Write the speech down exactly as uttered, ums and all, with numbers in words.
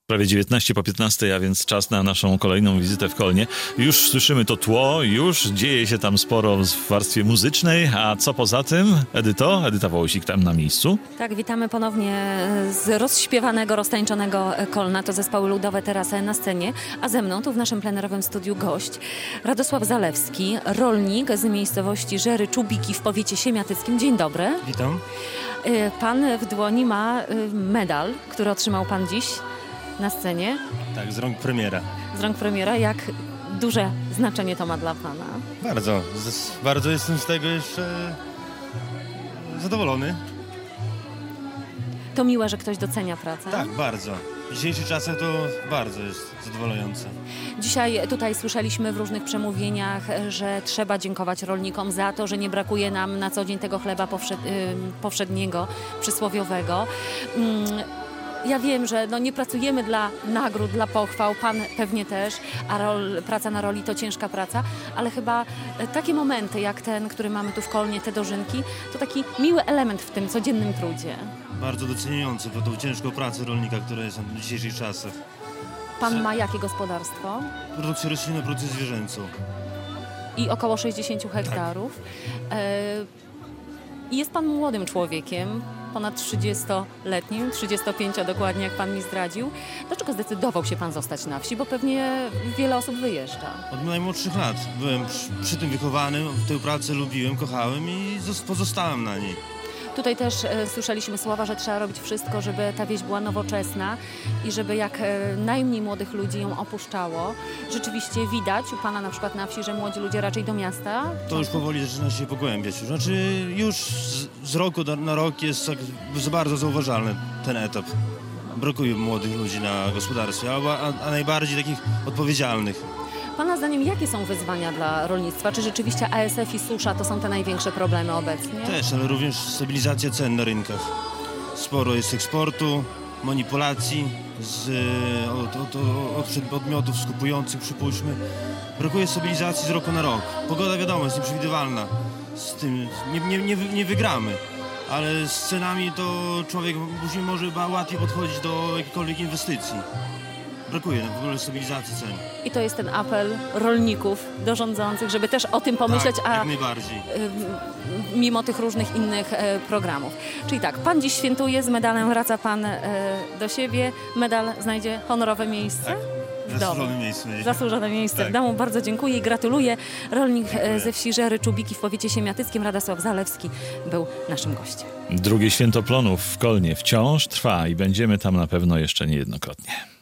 Prawie dziewiętnaście po piętnastej, a więc czas na naszą kolejną wizytę w Kolnie. Już słyszymy to tło, już dzieje się tam sporo w warstwie muzycznej, a co poza tym? Edyto? Edyta Wołosik tam na miejscu. Tak, witamy ponownie z rozśpiewanego, roztańczonego Kolna. To zespoły ludowe teraz na scenie, a ze mną tu w naszym plenerowym studiu gość Radosław Zalewski, rolnik z miejscowości Żery Czubiki w powiecie siemiatyckim. Dzień dobry. Witam. Pan w dłoni ma medal, który otrzymał pan dziś na scenie. Tak, z rąk premiera. Z rąk premiera. Jak duże znaczenie to ma dla pana? Bardzo. Z, bardzo jestem z tego jeszcze zadowolony. To miłe, że ktoś docenia pracę. Tak, bardzo. W dzisiejszych czasach to bardzo jest zadowalające. Dzisiaj tutaj słyszeliśmy w różnych przemówieniach, że trzeba dziękować rolnikom za to, że nie brakuje nam na co dzień tego chleba powszed, powszedniego, przysłowiowego. Ja wiem, że no nie pracujemy dla nagród, dla pochwał, pan pewnie też, a rol, praca na roli to ciężka praca, ale chyba takie momenty jak ten, który mamy tu w Kolnie, te dożynki, to taki miły element w tym codziennym trudzie. Bardzo doceniający po tą ciężką pracę rolnika, która jest w dzisiejszych czasach. Pan ma jakie gospodarstwo? Produkcję roślinną, produkcję zwierzęcą. I około sześćdziesiąt hektarów. Tak. I jest pan młodym człowiekiem, ponad trzydziestoletnim, trzydziestopięciu dokładnie, jak pan mi zdradził. Dlaczego zdecydował się pan zostać na wsi? Bo pewnie wiele osób wyjeżdża. Od najmłodszych lat byłem przy, przy tym wychowany, tę pracę lubiłem, kochałem i pozostałem na niej. Tutaj też e, słyszeliśmy słowa, że trzeba robić wszystko, żeby ta wieś była nowoczesna i żeby jak e, najmniej młodych ludzi ją opuszczało. Rzeczywiście widać u pana na przykład na wsi, że młodzi ludzie raczej do miasta. To już powoli zaczyna się pogłębiać. Znaczy już z, z roku do, na rok jest tak bardzo zauważalny ten etap. Brakuje młodych ludzi na gospodarstwie, a, a, a najbardziej takich odpowiedzialnych. Pana zdaniem jakie są wyzwania dla rolnictwa? Czy rzeczywiście A S F i susza to są te największe problemy obecnie? Też, ale również stabilizacja cen na rynkach. Sporo jest eksportu, manipulacji z, od, od, od podmiotów skupujących, przypuśćmy. Brakuje stabilizacji z roku na rok. Pogoda wiadomo jest nieprzewidywalna. Z tym nie, nie, nie, nie wygramy. Ale z cenami to człowiek później może łatwiej podchodzić do jakiejkolwiek inwestycji. Brakuje nam w ogóle stabilizacji cen. I to jest ten apel rolników do rządzących, żeby też o tym pomyśleć, tak, a jak najbardziej. Y, mimo tych różnych innych e, programów. Czyli tak, pan dziś świętuje, z medalem wraca pan e, do siebie, medal znajdzie honorowe miejsce. Tak. W Zasłużone domu. miejsce. Zasłużone miejsce Tak. w domu. Bardzo dziękuję i gratuluję. Rolnik Dziękuję. ze wsi Żery Czubiki w powiecie siemiatyckim Radosław Zalewski był naszym gościem. Drugie święto plonów w Kolnie wciąż trwa i będziemy tam na pewno jeszcze niejednokrotnie.